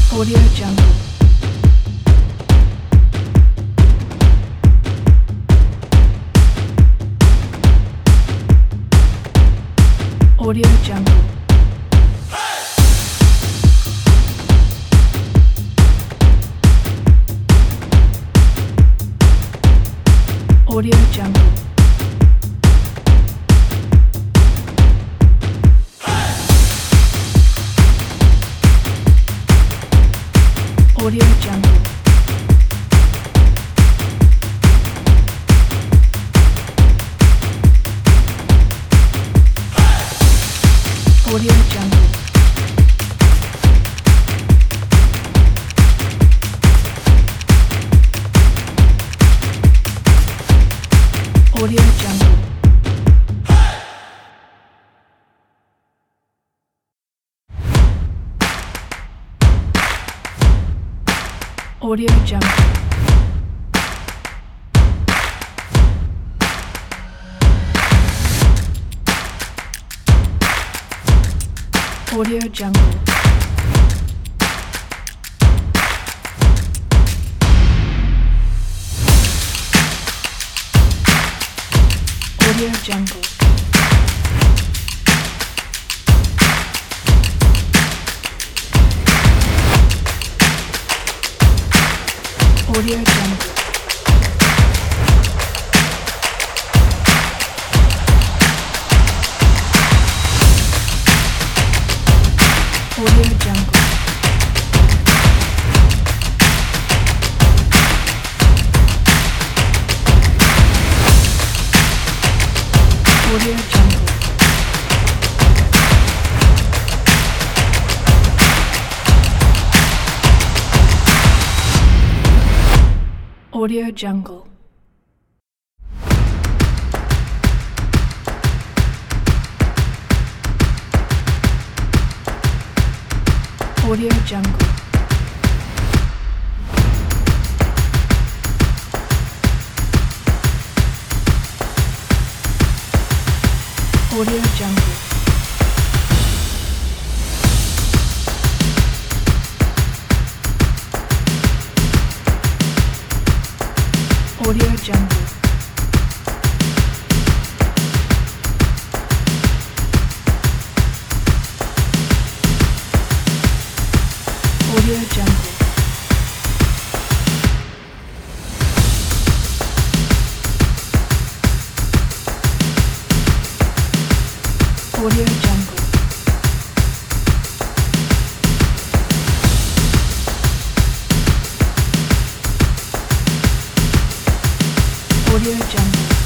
Audio Jungle. Audio Jungle. Audio Jungle. Audio Jungle. Audio Jungle. Audio Jungle. Audio Jungle. Audio Jungle. Audio Jungle. Audio Jungle. Audio Jungle. Audio Jungle. Audio Jungle. Audio Jungle. Audio Jungle. Audio Jungle. Audio Jungle. Audio Jungle. Audio Jungle.